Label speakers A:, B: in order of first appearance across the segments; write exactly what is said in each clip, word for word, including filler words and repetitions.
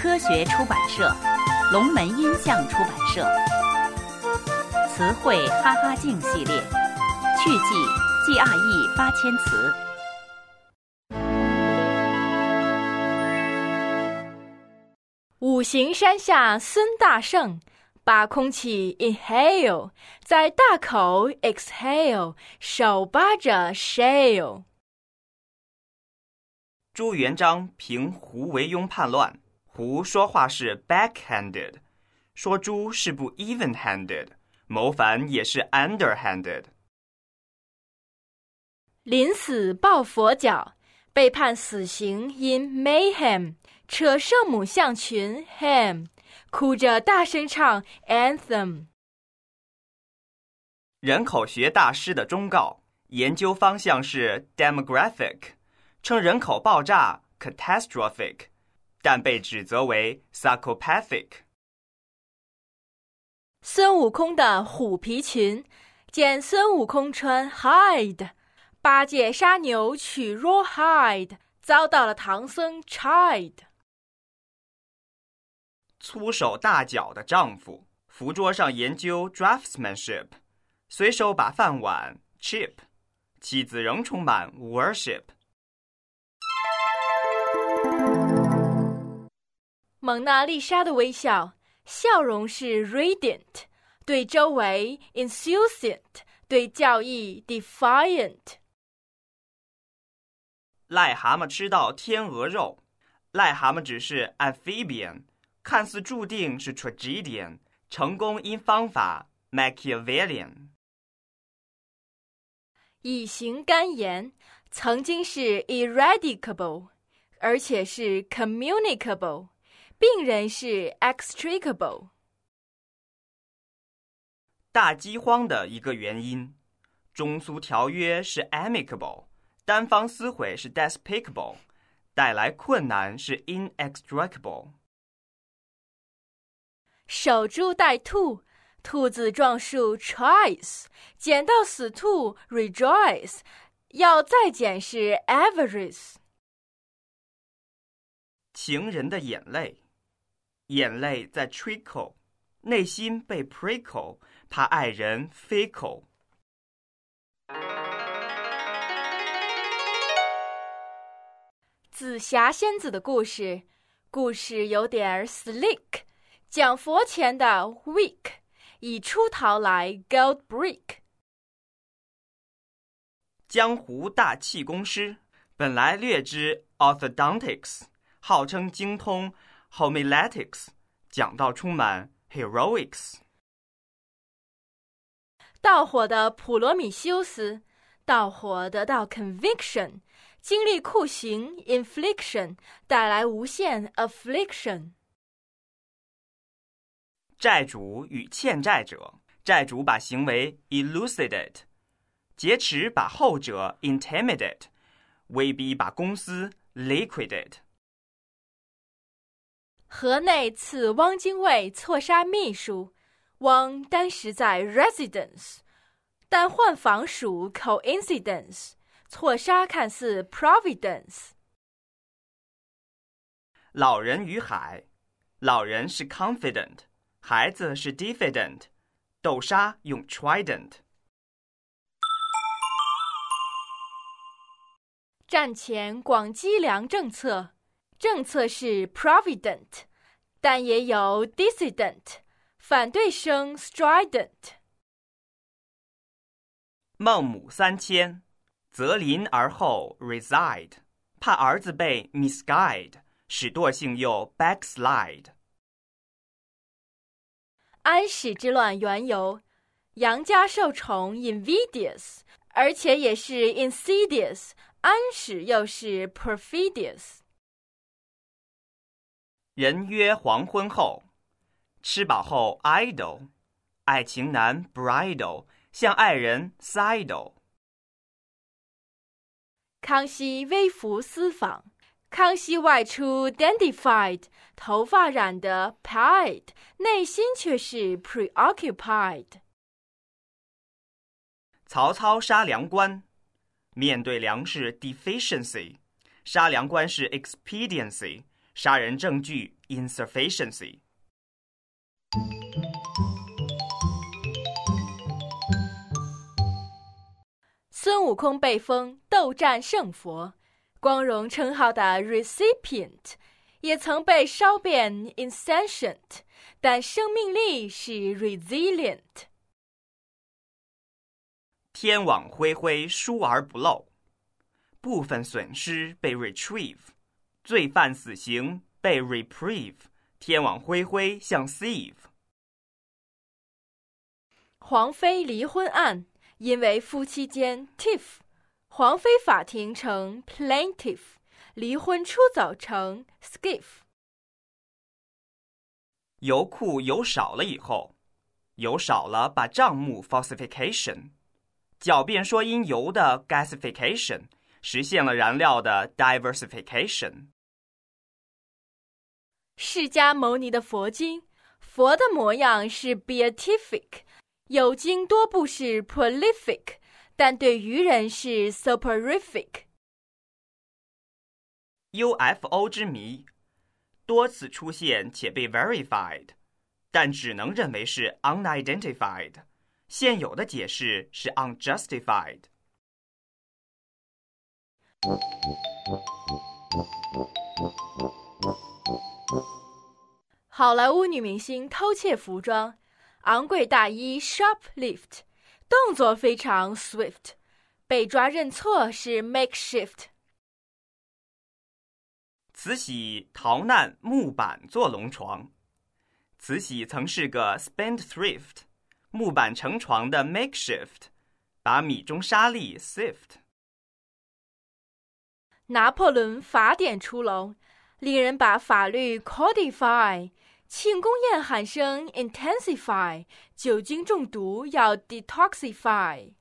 A: 科学出版社、龙门音像出版社。词汇哈哈镜系列，趣记 G R E 八千词。
B: 五行山下孙大圣，把空气 inhale， 在大口 exhale， 手扒着 shale。
C: 朱元璋平胡惟庸叛乱，胡说话是 backhanded， 说朱是不 even-handed， 谋反也是 underhanded。
B: 临死抱佛脚，被判死刑因 mayhem， 扯圣母像裙 hem， 哭着大声唱 anthem。
C: 人口学大师的忠告，研究方向是 demographic， 称人口爆炸 catastrophic， 但被指责为 psychopathic。
B: 孙悟空的虎皮裙，见孙悟空穿 hide， 八戒杀牛取 rawhide， 遭到了唐僧 chide。
C: 粗手大脚的丈夫，福桌上研究 draftsmanship， 随手把饭碗 chip， 妻子仍充满 worship。
B: 蒙娜丽莎的微笑，笑容是 radiant， 对周围 insouciant， 对教义 defiant。
C: 癞蛤蟆吃到天鹅肉，癞蛤蟆只是 amphibian， 看似注定是 tragedian， 成功因方法 Machiavellian。
B: 乙型肝炎曾经是 eradicable， 而且是 communicable， 病人是 extricable。
C: 大饥荒的一个原因，中苏条约是 amicable， 单方撕毁是 despicable， 带来困难是 inextricable。
B: 守株待兔，兔子撞树 tries， 捡到死兔 rejoice， 要再捡是 avarice。
C: 情人的眼泪，眼泪在 trickle， 内心被 prickle， 怕爱人 fickle。
B: 紫霞仙子的故事，故事有点 slick， 讲佛前的 weak， 以出桃来 gold brick。
C: 江湖大气功师，本来略知 orthodontics， 号称精通 homiletics， 讲到充满 heroics。
B: 盗火的普罗米修斯，盗火得到 conviction， 经历酷刑 infliction， 带来无限 affliction。
C: 债主与欠债者，债主把行为 elucidate， 劫持把后者 intimidate， 威逼把公司 liquidate。
B: 河内刺汪精卫错杀秘书，汪当时在 residence， 但换房属 coincidence， 错杀看似 providence。
C: 老人与海，老人是 confident， 孩子是 diffident， 斗沙用 trident。
B: 战前广积粮政策，政策是 provident， 但也有 dissident， 反对声 strident。
C: 孟母三迁，择邻而后 reside， 怕儿子被 misguide， 使惰性又 backslide。
B: 安史之乱缘由，杨家受宠 invidious， 而且也是 insidious， 安史又是 perfidious。
C: 人约黄昏后，吃饱后 idle， 爱情难 bridle， 向爱人 sidle。
B: 康熙微服私访，康熙外出 dandified， 头发染得 pied， 内心却是 preoccupied。
C: 曹操杀粮官，面对粮食 deficiency， 杀粮官是 expediency， 杀人证据 insufficiency。
B: 孙悟空被封斗战胜佛，光荣称号的 recipient 也曾被烧变 insentient， 但生命力是 resilient。
C: 天网恢恢，疏而不漏。部分损失被 retrieve， 罪犯死刑被 reprieve， 天网恢恢像 sieve。
B: 皇妃离婚案因为夫妻间 tiff， 皇妃法庭成 plaintiff， 离婚出走成 skiff。
C: 油库油少了以后，油少了把账目 falsification， 狡辩说因油的 gasification 实现了燃料的 diversification。
B: 释迦牟尼的佛经，佛的模样是 beatific， 有经多部是 prolific， 但对愚人是 soporific。
C: U F O 之谜多次出现且被 verified， 但只能认为是 unidentified， 现有的解释是 unjustified。
B: 好莱坞女明星偷窃服装，昂贵大衣 shoplift， 动作非常 swift， 被抓认错是 makeshift。
C: 慈禧逃难木板做龙床，慈禧曾是个 spendthrift， 木板成床的 makeshift， 把米中沙粒 sift。
B: 拿破仑法典出笼，令人把法律 codify， 庆功宴喊声 intensify， 酒精中毒要 detoxify。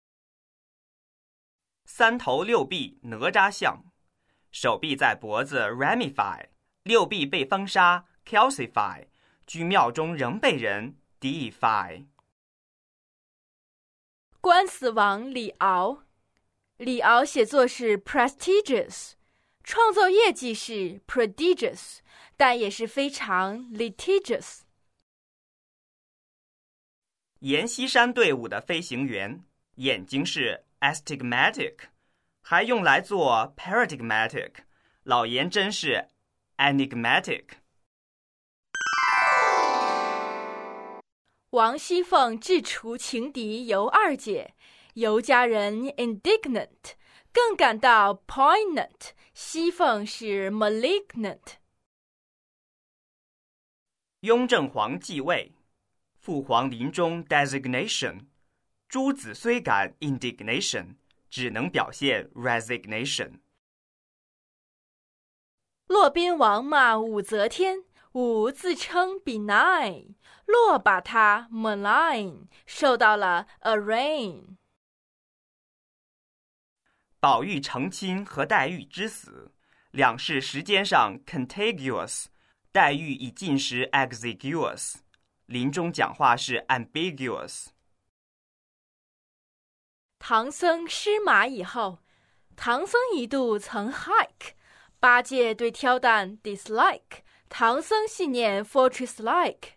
C: 三头六臂哪吒像，手臂在脖子 ramify， 六臂被封杀 calcify， 居庙中仍被人 deify。
B: 官司王李敖，李敖写作是 prestigious， 创作业绩是 prodigious， 但也是非常 litigious。
C: 阎锡山队伍的飞行员眼睛是 astigmatic， 还用来做 paradigmatic， 老颜真是 enigmatic。
B: 王熙凤智除情敌尤二姐，尤家人 indignant， 更感到 poignant， 熙凤是 malignant。
C: 雍正皇继位，父皇临终 designation， 诸子虽感 indignation， 只能表现 resignation。
B: 骆宾王骂武则天，武自称 benign， 骆把他 malign， 受到了 arraign。
C: 宝玉成亲和黛玉之死，两事时间上 contiguous， 黛玉已进食 exiguous， 临终讲话是 ambiguous。
B: 唐僧失马以后，唐僧一度曾 hike， 八戒对挑担 dislike， 唐僧信念 fortress like。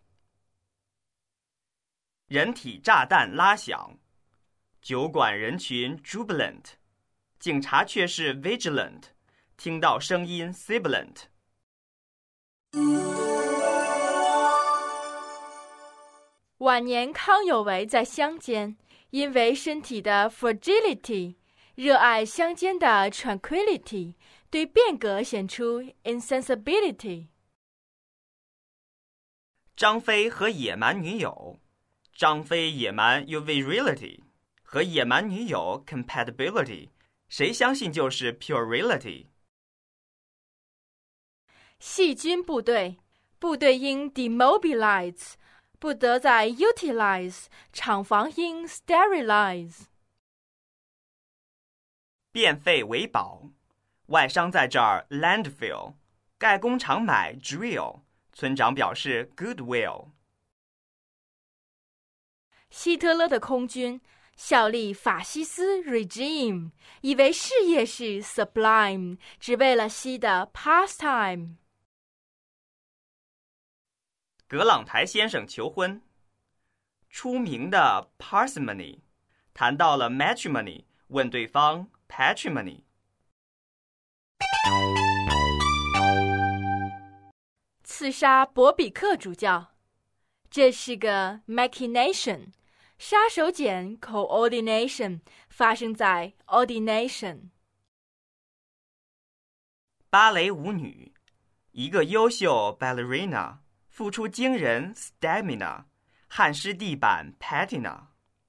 C: 人体炸弹拉响，酒馆人群 jubilant， 警察却是 vigilant， 听到声音 sibilant。
B: 晚年康有为在乡间，因为身体的 fragility， 热爱乡间的 tranquility， 对变革显出 insensibility。
C: 张飞和野蛮女友，张飞野蛮有 virility， 和野蛮女友 compatibility， 谁相信就是 puerility。
B: 细菌部队，部队应 demobilize， 不得再 utilize， 厂房应 sterilize。
C: 变废为宝，外商在这儿 landfill， 盖工厂买 drill， 村长表示 goodwill。
B: 希特勒的空军效力法西斯 regime， 以为事业是 sublime， 只为了西的 pastime。
C: 葛朗台先生求婚。出名的 parsimony 谈到了 matrimony， 问对方 patrimony。
B: 刺杀博比克主教，这是个 machination， 杀手锏 coordination 发生在 ordination。
C: 芭蕾舞女，一个优秀 ballerina 付出惊人 stamina， 汗湿地板 patina。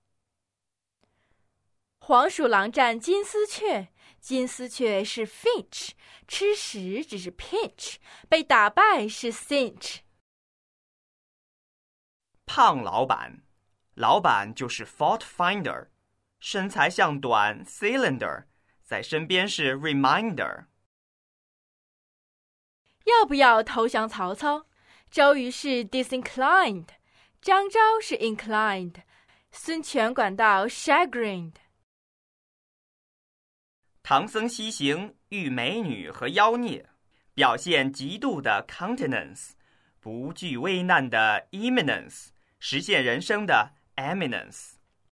B: 黄鼠狼战金丝雀，金丝雀是 finch， 吃屎只是 pinch， 被打败是 cinch。
C: 胖老板，老板就是 fault finder， 身材像短 cylinder， 在身边是 reminder。
B: 要不要投降曹操？周瑜是 disinclined， 张昭是 inclined， 孙权感到 chagrined。
C: 唐僧西行遇美女和妖孽，表现极度的 countenance， 不惧危难的 imminence， 实现人生的 eminence。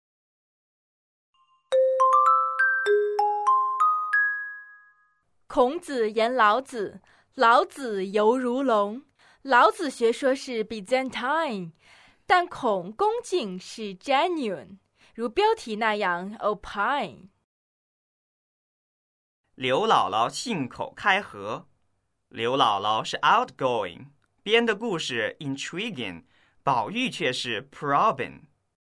B: 孔子言老子，老子犹如龙。老子学说是 Byzantine， 但孔恭敬是 genuine， 如标题那样 opine。
C: 刘姥姥信口开河，刘姥姥是 outgoing， 编的故事 intriguing， 宝玉却是 probing。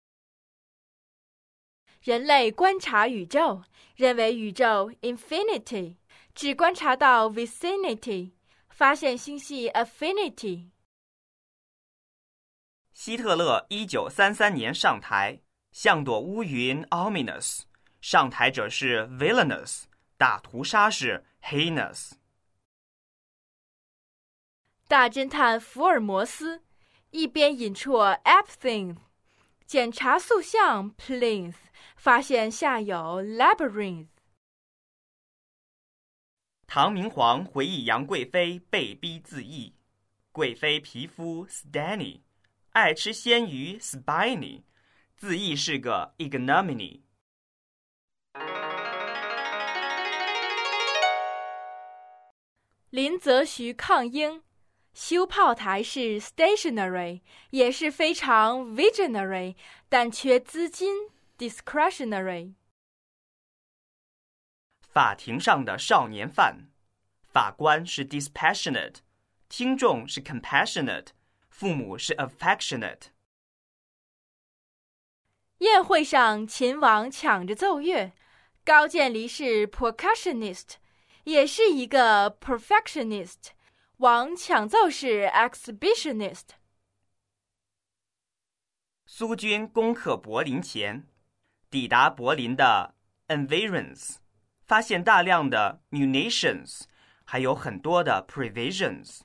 B: 人类观察宇宙，认为宇宙 infinity， 只观察到 vicinity， 发现星系 affinity。
C: 希特勒一九三三年上台，像朵乌云 ominous， 上台者是 villainous， 大屠杀是 heinous。
B: 大侦探福尔摩斯一边引出 absinthe， 检查塑像 plinth， 发现下有 labyrinth。
C: 唐明皇回忆杨贵妃被逼自缢，贵妃皮肤 stany， 爱吃鲜鱼 spiny， 自缢是个 ignominy。
B: 林则徐抗英，修炮台是 stationary， 也是非常 visionary， 但缺资金 discretionary。
C: 法庭上的少年犯，法官是 dispassionate， 听众是 compassionate， 父母是 affectionate。
B: 宴会上秦王抢着奏乐，高渐离是 percussionist， 也是一个 perfectionist， 王抢奏是 exhibitionist。
C: 苏军攻克柏林前，抵达柏林的 environs， 发现大量的 munitions， 还有很多的 provisions。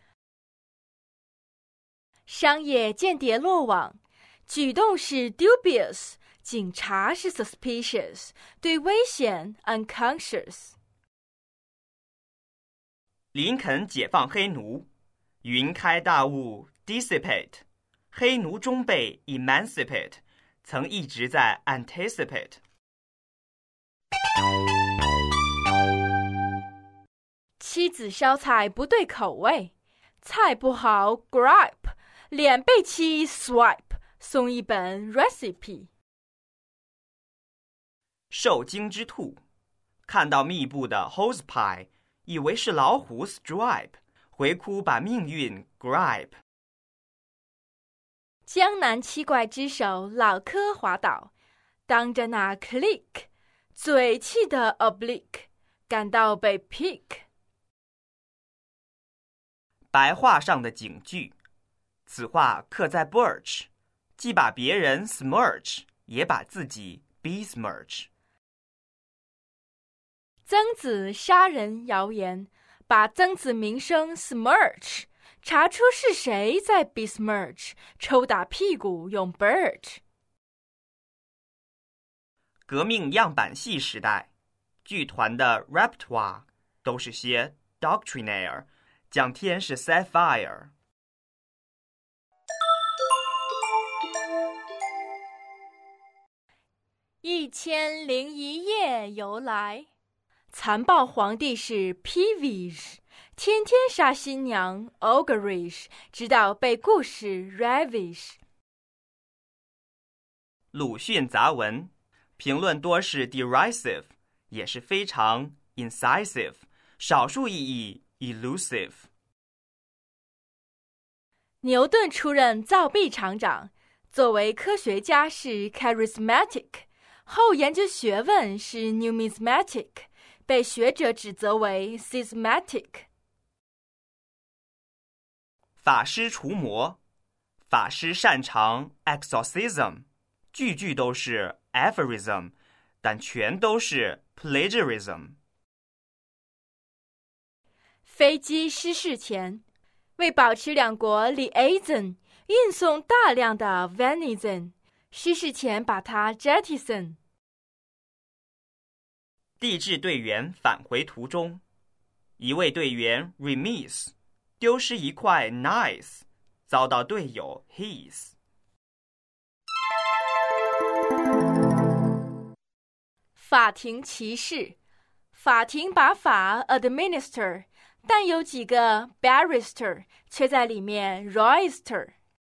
B: 商业间谍落网，举动是 dubious， 警察是 suspicious， 对危险 unconscious。
C: 林肯解放黑奴，云开大雾 dissipate， 黑奴终被 emancipate， 曾一直在 anticipate。
B: 妻子烧菜不对口味，菜不好 gripe， 脸被漆 swipe， 送一本 recipe。
C: 受惊之兔，看到密布的 hosepipe， 以为是老虎 stripe， 回哭把命运 gripe。
B: 江南七怪之首老柯滑倒，当着那 click， 嘴气的 oblique， 感到被 pick。
C: 白画上的警句，此话刻在 birch， 既把别人 smirch， 也把自己 besmirch。
B: 曾子杀人谣言，把曾子名声 smirch， 查出是谁在 besmirch， 抽打屁股用 birch。
C: 革命样板戏时代，剧团的 repertoire 都是些 doctrinaire， 讲天是 sapphire。
B: 一千零一夜由来，残暴皇帝是 peevish， 天天杀新娘 ogreish， 直到被故事 ravish。
C: 鲁迅杂文评论多是 derisive， 也是非常 incisive， 少数意义 elusive。
B: 牛顿出任造币厂长，作为科学家是 charismatic， 后研究学问是 numismatic， 被学者指责为 schismatic。
C: 法师除魔，法师擅长 exorcism， 句句都是 aphorism， 但全都是 plagiarism。
B: 飞机失事前，为保持两国 liaison， 运送大量的 venison， 失事前把它 jettison。
C: 地质队员返回途中，一位队员 remiss， 丢失一块 nice， 遭到队友 his。
B: 法庭歧视，法庭把法 administer， 但有几个 barrister 却在里面 royster。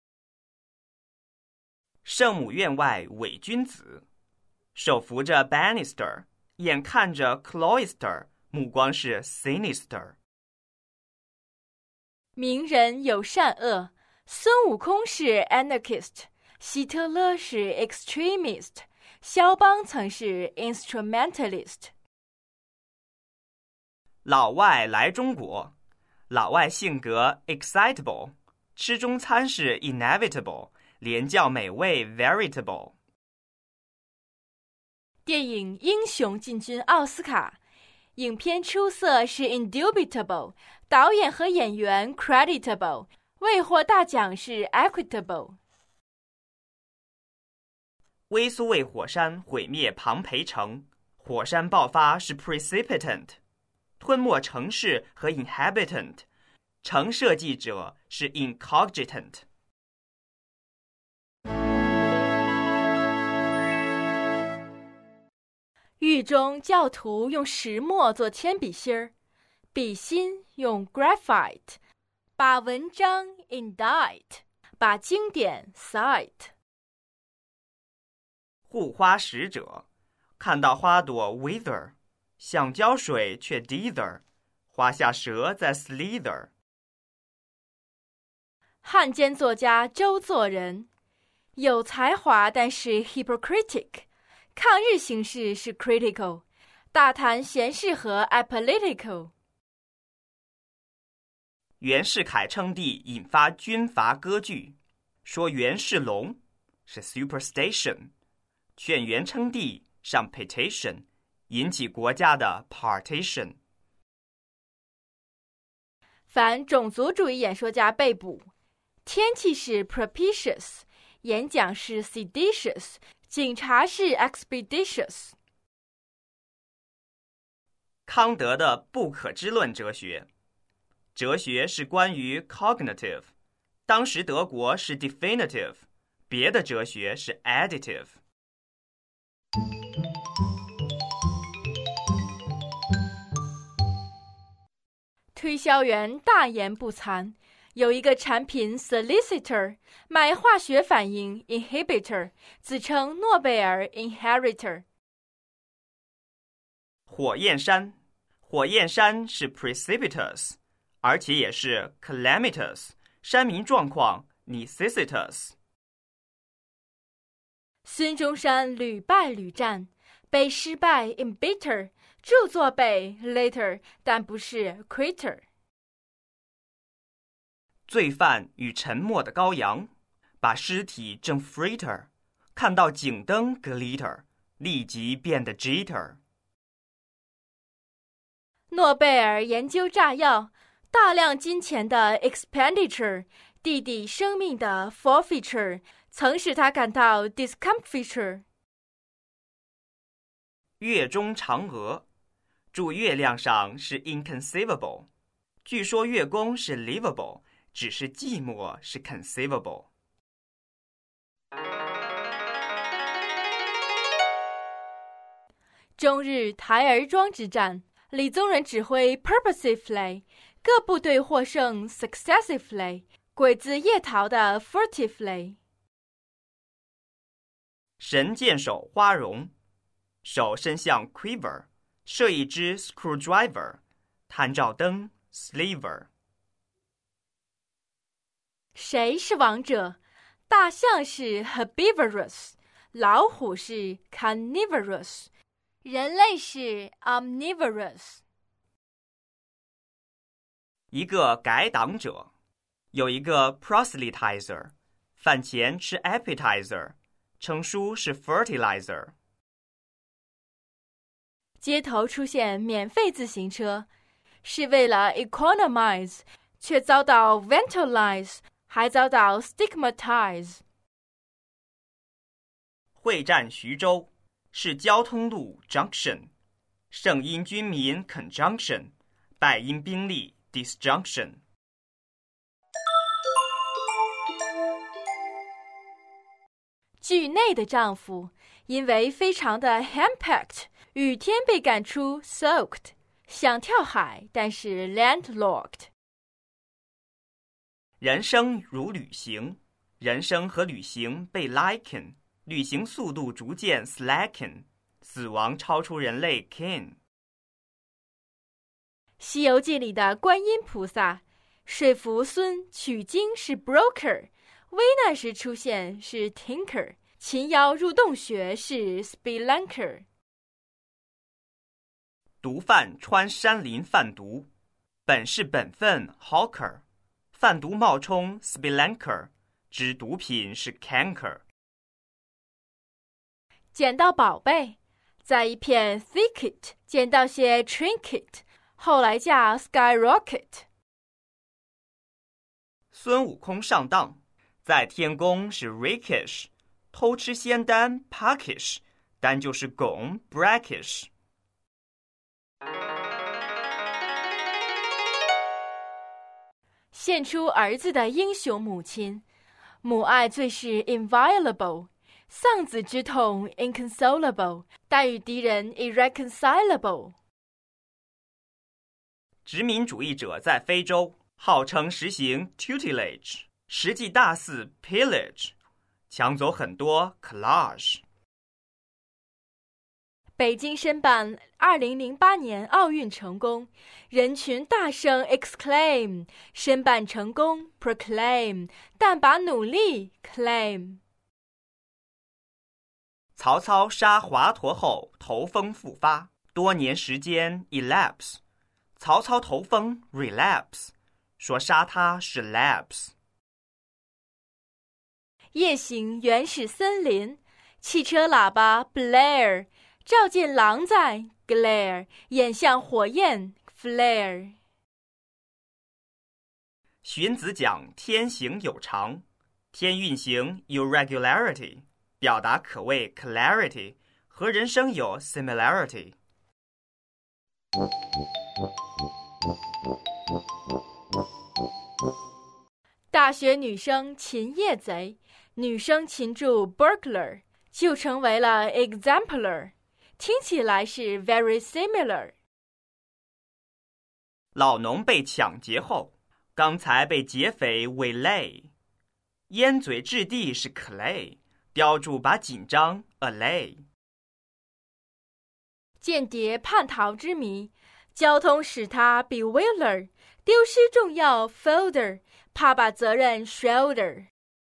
C: 圣母院外伪君子，手扶着 banister， 眼看着 cloister， 目光是 sinister。
B: 名人有善恶，孙悟空是 anarchist， 希特勒是 extremist， 肖邦曾是 instrumentalist。
C: 老外来中国，老外性格 excitable， 吃中餐是 inevitable， 廉价美味 veritable。
B: 电影《英雄》进军奥斯卡，影片出色是 indubitable， 导演和演员 creditable， 未获大奖是 equitable。
C: 微苏卫火山毁灭庞培城，火山爆发是 precipitant， 吞没城市和 inhabitant， 城设计者是 incogitant。
B: 狱中教徒用石墨做铅笔芯儿，笔芯用 graphite， 把文章 indict， 把经典 cite。
C: 护花使者看到花朵 wither， 想浇水却 dither， 花下蛇在 slither。
B: 汉奸作家周作人有才华，但是 hypocritic， 抗日形势是 critical， 大谈闲事和 apolitical。
C: 袁世凯称帝引发军阀割据，说袁世龙是 superstation， 劝袁称帝上 petition， 引起国家的 partition。
B: 反种族主义演说家被捕，天气是 propitious， 演讲是 seditious， 警察是 expeditious。
C: 康德的不可知论哲学，哲学是关于 cognitive， 当时德国是 definitive， 别的哲学是 additive。
B: 推销员大言不惭，有一个产品 solicitor 买化学反应 inhibitor， 自称诺贝尔 inheritor。
C: 火焰山，火焰山是 precipitous， 而且也是 calamitous， 山民状况 necessitous。
B: 孙中山屡败屡战，被失败 embitter， 著作被 later， 但不是 quitter。
C: 罪犯与沉默的羔羊，把尸体正 fritter， 看到警灯 glitter， 立即变得 jitter。
B: 诺贝尔研究炸药，大量金钱的 expenditure， 弟弟生命的 forfeiture， 曾使他感到 discomfiture。
C: 月中嫦娥，住月亮上是 inconceivable， 据说月宫是 livable，只是寂寞是 conceivable。
B: 中日台儿庄之战，李宗仁指挥 purposefully， 各部队获胜 successively， 鬼子夜逃的 furtively。
C: 神箭手花荣，手伸向 quiver， 射一支 screwdriver， 探照灯 sliver。
B: 谁是王者？大象是 herbivorous， 老虎是 carnivorous， 人类是 omnivorous。
C: 一个改党者，有一个 proselytizer， 饭前吃 appetizer， 称书是 fertilizer。
B: 街头出现免费自行车，是为了 economize， 却遭到 vandalize， 还遭到 stigmatize。
C: 会战徐州，是交通路 junction， 胜因军民 conjunction， 败因兵力 disjunction。
B: 剧内的丈夫因为非常的 henpecked， 雨天被赶出 soaked， 想跳海但是 landlocked。
C: 人生如旅行，人生和旅行被 liken， 旅行速度逐渐 slacken， 死亡超出人类 kin。
B: 西游记里的观音菩萨说服孙取经是 broker， 危难时出现是 tinker， 擒妖入洞穴是 spelunker。
C: 毒贩穿山林贩毒，本是本分 hawker， 贩毒冒充 spelunker， 知毒品是 canker。
B: 捡到宝贝，在一片 thicket 捡到些 trinket， 后来价 skyrocket。
C: 孙悟空上当，在天宫是 rakish， 偷吃仙丹 puckish， 丹就是汞 brackish。
B: 献出儿子的英雄母亲，母爱最是 inviolable， 丧子之痛 inconsolable， 但与敌人 irreconcilable。
C: 殖民主义者在非洲号称实行 tutelage， 实际大肆 pillage， 抢走很多 collage。
B: 北京申办二零零八年奥运成功，人群大声 exclaim， 申办成功 proclaim， 但把努力 claim。
C: 曹操杀华佗后头风复发，多年时间 elapse， 曹操头风 relapse， 说杀他是 lapse。
B: 夜行原始森林，汽车喇叭 blare，照见狼在 glare， 眼向火焰 flare。
C: 荀子讲天行有常，天运行 irregularity， 表达可谓 clarity， 和人生有 similarity。
B: 大学女生擒夜贼，女生擒住 burglar， 就成为了 exemplar。听起来是 very similar。
C: 老农被抢劫后，刚才被劫匪 waylay， 烟嘴掷地是 clay， 标注把紧张 allay。
B: 间谍叛逃之谜，交通使他 bewilder， 丢失重要 folder， 怕把责任 shoulder。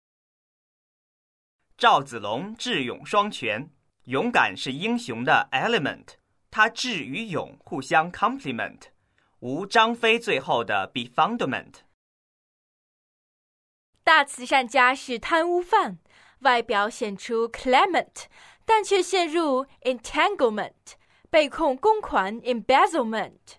C: 赵子龙智勇双全，勇敢是英雄的 element， 他智与勇互相 complement， 无张飞最后的 befundament。
B: 大慈善家是贪污犯，外表显出 clement， 但却陷入 entanglement， 被控公款 embezzlement。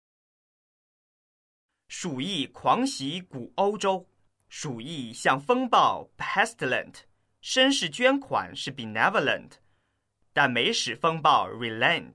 C: 鼠疫狂袭古欧洲，鼠疫像风暴 pestilent， 绅士捐款是 benevolent，但没使风暴 relent。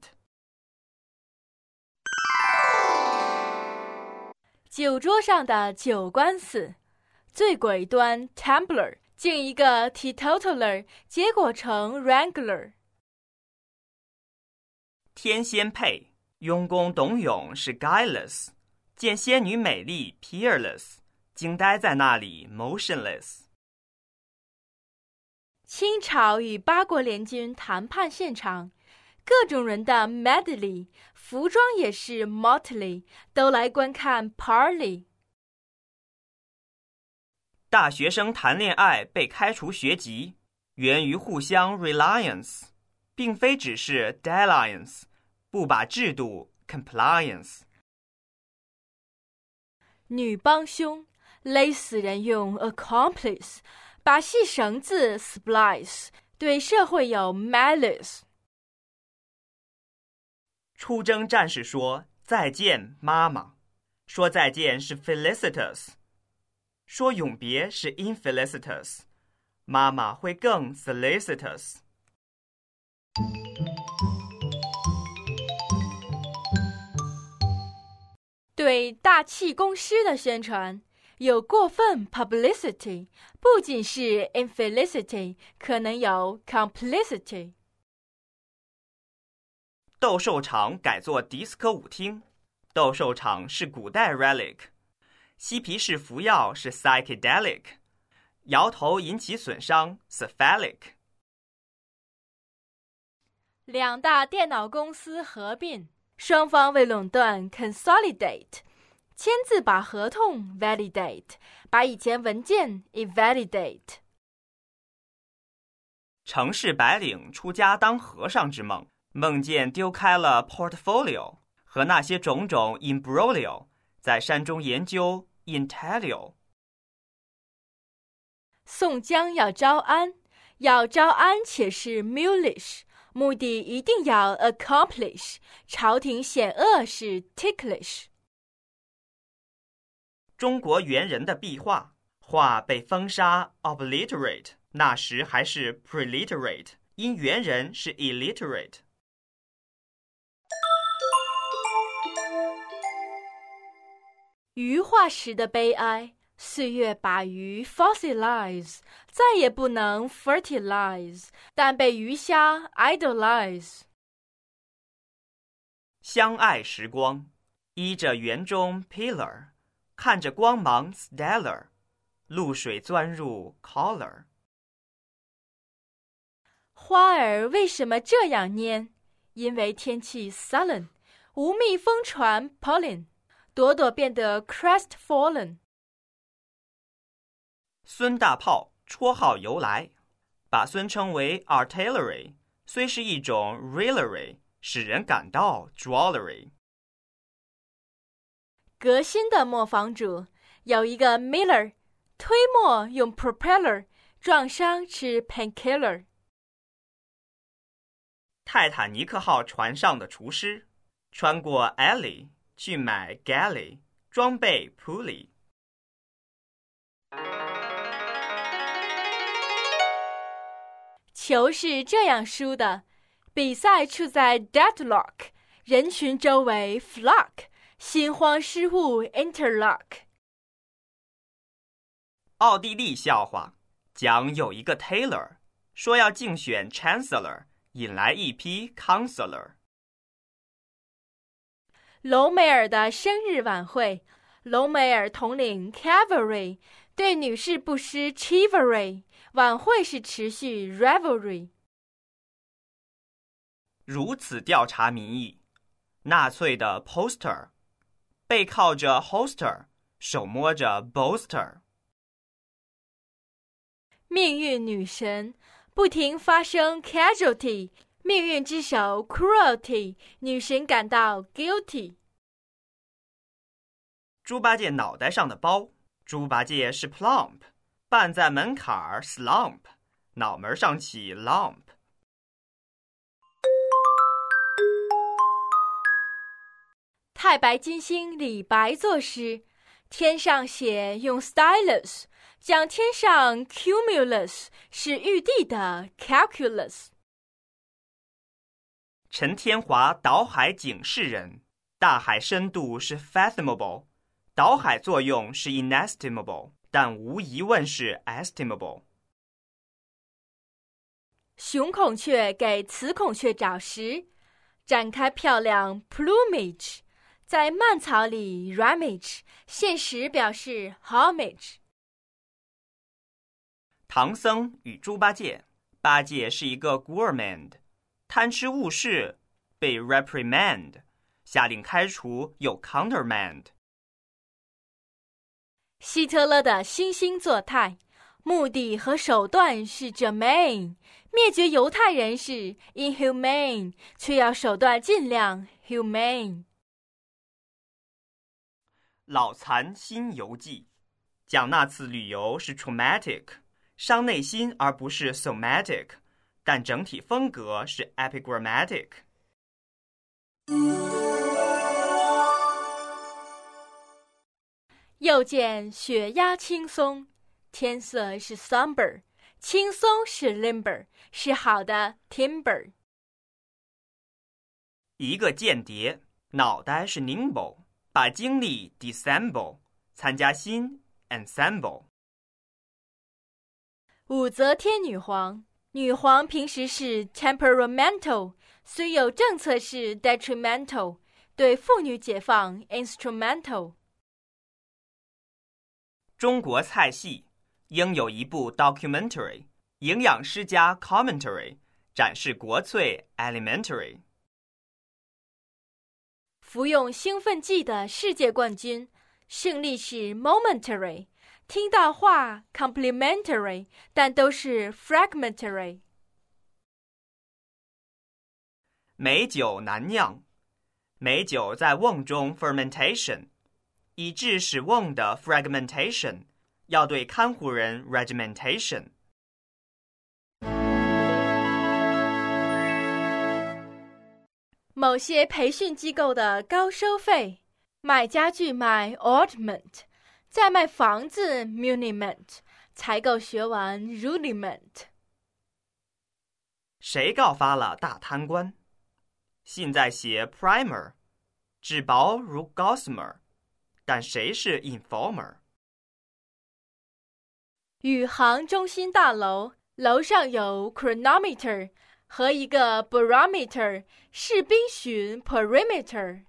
B: 酒桌上的酒官司，最鬼端 tumbler， 竟一个 teetotaler， 结果成 wrangler。
C: 天仙配，庸公董永是 guileless， 见仙女美丽 peerless， 惊呆在那里 motionless。
B: 清朝与八国联军谈判现场，各种人的 medley， 服装也是 motley， 都来观看 parley。
C: 大学生谈恋爱被开除学籍，源于互相 reliance， 并非只是 dalliance， 不把制度 compliance。
B: 女帮凶，勒死人用 accomplice， 把细绳子 splice， 对社会有 malice。
C: 出征战士说再见妈妈，说再见是 felicitous， 说永别是 infelicitous， 妈妈会更 solicitous。
B: 对大气公司的宣传有过分 publicity， 不仅是 infelicity， 可能有 complicity。
C: 斗兽场改作迪斯科舞厅，斗兽场是古代 relic， 嬉皮士服药是 psychedelic， 摇头引起损伤 cephalic。
B: 两大电脑公司合并，双方为垄断 consolidate， 签字把合同 validate， 把以前文件 invalidate。
C: 城市白领出家当和尚之梦，梦见丢开了 portfolio， 和那些种种 imbroglio， 在山中研究 intaglio。
B: 宋江要招安，要招安且是 mulish， 目的一定要 accomplish， 朝廷险恶是 ticklish。
C: 中国猿人的壁画，画被封杀 obliterate， 那时还是 preliterate， 因猿人是 illiterate。
B: 鱼化石的悲哀，岁月把鱼 fossilize， 再也不能 fertilize， 但被鱼虾 idolize。
C: 相爱时光，依着园中 pillar， 看着光芒 stellar， 露水钻入 collar。
B: 花儿为什么这样蔫？因为天气 sullen， 无蜜蜂传 pollen， 朵朵变得 crestfallen。
C: 孙大炮绰号由来，把孙称为 artillery， 虽是一种 raillery， 使人感到 drollery。
B: 革新的磨坊主有一个 miller， 推磨用 propeller， 撞伤吃 painkiller。
C: 泰坦尼克号船上的厨师穿过 alley 去买 galley， 装备 pulley。
B: 球是这样输的，比赛处在 deadlock， 人群周围 flock， 心慌失误 interlock。
C: 奥地利笑话讲有一个 tailor 说要竞选 chancellor， 引来一批 counselor。
B: 隆美尔的生日晚会，隆美尔统领 cavalry， 对女士不失 chivalry， 晚会是持续 revelry。
C: 如此调查民意，纳粹的 poster 背靠着 holster， 手摸着 bolster。
B: 命运女神不停发生 casualty， 命运之手 cruelty， 女神感到 guilty。
C: 猪八戒脑袋上的包，猪八戒是 plump， 绊在门槛儿 slump， 脑门上起 lump。
B: 太白金星李白作诗，天上写用 stylus， 讲天上 cumulus， 是玉帝的 calculus。
C: 陈天华导海警示人，大海深度是 fathomable， 导海作用是 inestimable， 但无疑问是 estimable。
B: 雄孔雀给雌孔雀找食， 展开漂亮 plumage， 在蔓草里 ramage， 现实表示 homage。
C: 唐僧与猪八戒，八戒是一个 gourmand， 贪吃误事，被 reprimand， 下令开除有 countermand。
B: 希特勒的惺惺作态，目的和手段是 germane， 灭绝犹太人是 inhumane， 却要手段尽量 humane。
C: 老残新游记，讲那次旅游是 traumatic， 伤内心而不是 somatic， 但整体风格是 epigrammatic。
B: 又见雪压青松，天色是 somber， 青松是 limber， 是好的 timber。
C: 一个间谍，脑袋是 nimble， 把精力 dissemble， 参加新 ensemble。
B: 武则天女皇，女皇平时是 temperamental， 虽有政策是 detrimental， 对妇女解放 instrumental。
C: 中国菜系应有一部 documentary， 营养师加 commentary， 展示国粹 elementary。
B: 服用兴奋剂的世界冠军，胜利是 momentary， 听到话 complimentary， 但都是 fragmentary。
C: 美酒难酿，美酒在瓮中 fermentation， 以致使瓮的 fragmentation， 要对看护人 regimentation。
B: 某些培训机构的高收费，买家具卖 ornament， 再卖房子 muniment， 才够学完 rudiment。
C: 谁告发了大贪官？信在写 primer， 纸薄如 gossamer， 但谁是 informer？
B: 宇航中心大楼楼上有 chronometer 和一个 barometer， 士兵巡 perimeter。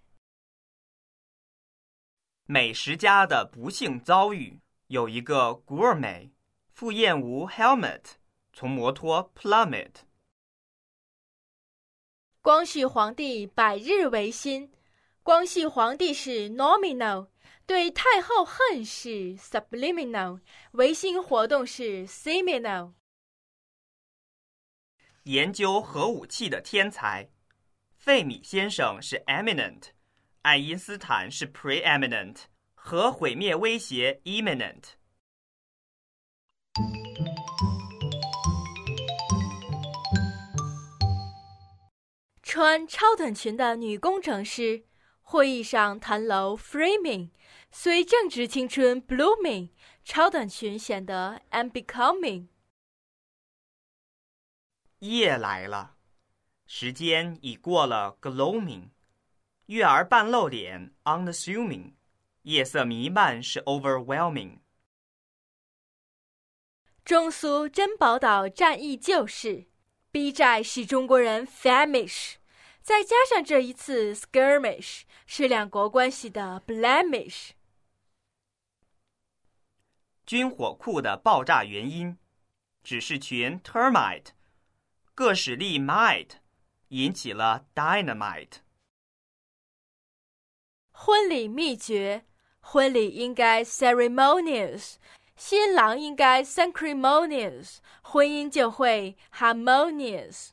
C: 美食家的不幸遭遇，有一个 gourmet 赴宴无 helmet， 从摩托 plummet。
B: 光绪皇帝百日维新，光绪皇帝是 nominal， 对太后恨是 subliminal， 维新活动是 seminal。
C: 研究核武器的天才，费米先生是 eminent， 爱因斯坦是 preeminent， 核毁灭威胁 imminent。
B: 穿超短裙的女工程师，会议上谈楼 framing， 虽正值青春 blooming， 超短裙显得 unbecoming。
C: 夜来了，时间已过了 gloaming， 月儿半露脸 unassuming， 夜色弥漫是 overwhelming。
B: 中苏珍宝岛战役旧事，逼债使中国人 famish， 再加上这一次 skirmish， 是两国关系的 blemish。
C: 军火库的爆炸原因，指示群 termite， 各使力 might， 引起了 dynamite。
B: 婚礼秘诀，婚礼应该 ceremonious， 新郎应该 sacrimonious， 婚姻就会 harmonious。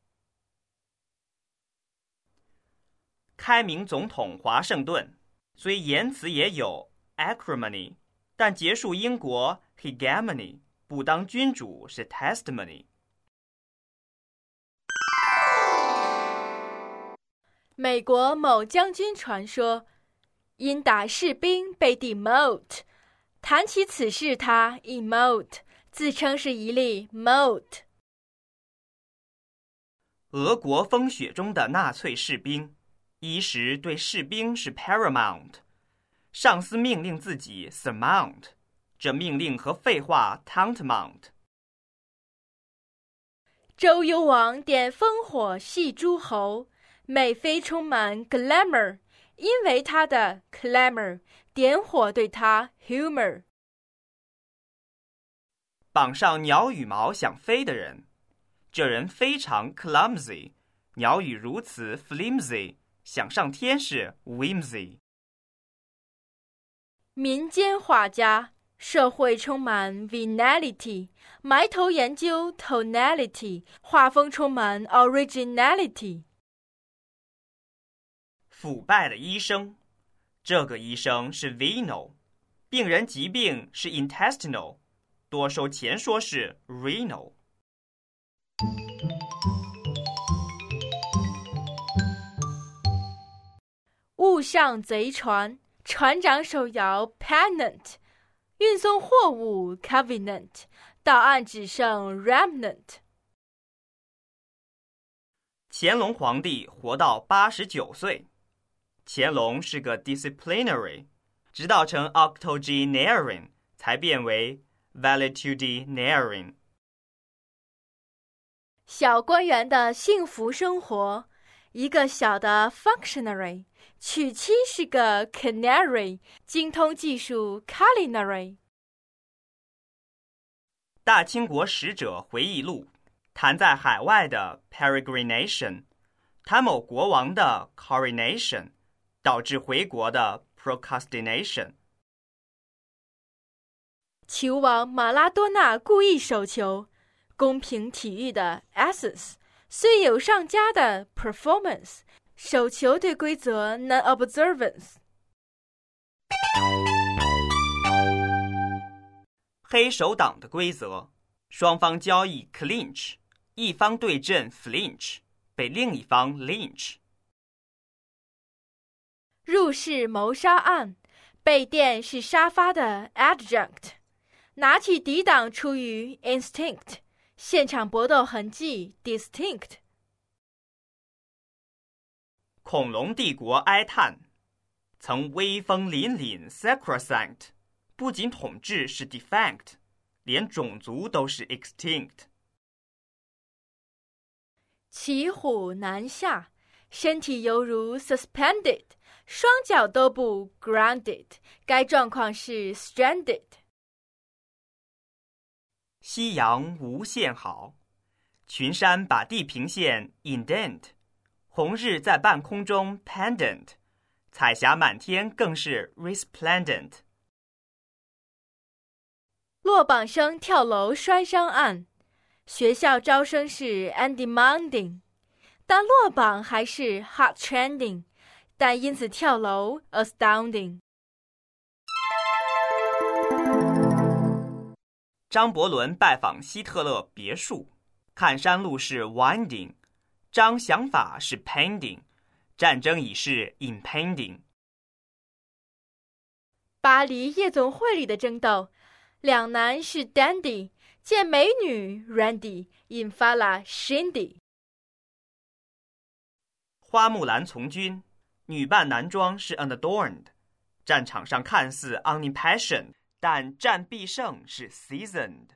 C: 开明总统华盛顿虽言辞也有 acrimony， 但结束英国 hegemony， 不当君主是 testimony。
B: 美国某将军传说，因打士兵被 demote， 谈起此事他 emote， 自称是一粒 mote。
C: 俄国风雪中的纳粹士兵，衣食对士兵是 paramount， 上司命令自己 surmount， 这命令和废话 tantamount。
B: 周幽王点烽火戏诸侯， 美妃充满 glamour， 因为她的 clamor 点火对她 humor。
C: 绑上鸟羽毛想飞的人，这人非常 clumsy， 鸟羽如此 flimsy， 想上天是 whimsy。
B: 民间画家，社会充满 venality， 埋头研究 tonality， 画风充满 originality。
C: 腐败的医生，这个医生是 venal， 病人疾病是 intestinal， 多收钱说是 renal。
B: 误上贼船，船长手摇 pennant， 运送货物 covenant， 到岸只剩 remnant。
C: 乾隆皇帝活到八十九岁，乾隆是个 disciplinary， 直到成 octogenarian 才变为 valetudinarian。
B: 小官员的幸福生活，一个小的 functionary， 娶妻是个 canary， 精通技术 culinary。
C: 大清国使者回忆录谈在海外的 peregrination， 谈某国王的 coronation， 导致回国的 procrastination。
B: 球王马拉多纳故意手球，公平体育的 essence， 虽有上佳的 performance， 手球对规则 non-observance。
C: 黑手党的规则，双方交易 clinch， 一方对阵 flinch， 被另一方 lynch。
B: 入室谋杀案，被电是沙发的 adjunct， 拿起抵挡出于 instinct， 现场搏斗痕迹 distinct。
C: 恐龙帝国哀叹，曾威风凛凛 sacrosanct， 不仅统治是 defunct， 连种族都是 extinct。
B: 骑虎难下，身体犹如 suspended， 双脚都不 grounded， 该状况是 stranded。
C: 夕阳无限好，群山把地平线 indent， 红日在半空中 pendant， 彩霞满天更是 resplendent。
B: 落榜生跳楼摔伤案，学校招生是 undemanding， 但落榜还是 hot trending， 但因此跳楼 astounding。
C: 张伯伦拜访希特勒别墅，看山路是 winding， 张想法是 pending， 战争已是 impending。
B: 巴黎夜总会里的争斗，两男是 dandy， 见美女 randy， 引发了 shindy。
C: 花木兰从军，女扮男装是 unadorned， 战场上看似 unimpassioned， 但战必胜是 seasoned。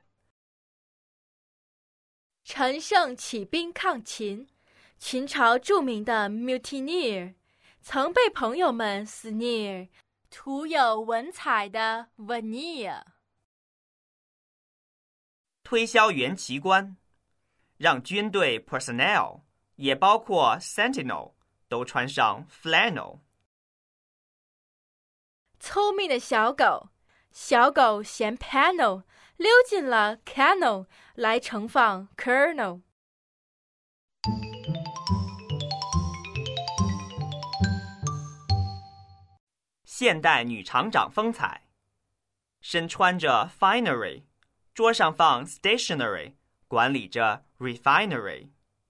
B: 陈胜起兵抗秦，秦朝著名的 mutineer， 曾被朋友们 sneer， 涂有文采的 veneer。
C: 推销员旗官，让军队 personnel， 也包括 sentinel， 都穿上 flannel。
B: 聪明的小狗，小狗嫌 panel， 溜进了 kennel， 来盛放 kernel。
C: 现代女厂长风采，身穿着 finery， 桌上放 stationery， 管理着 refinery。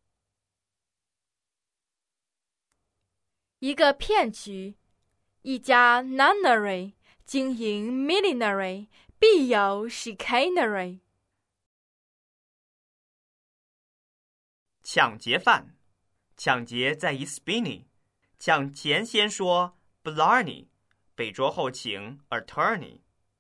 B: 一个骗局，一家 nunnery， 经营 millinery， 必有 chicanery。
C: 抢劫犯，抢劫在 Eastbiny， 抢前先说 Blarney， 北捉后请 attorney。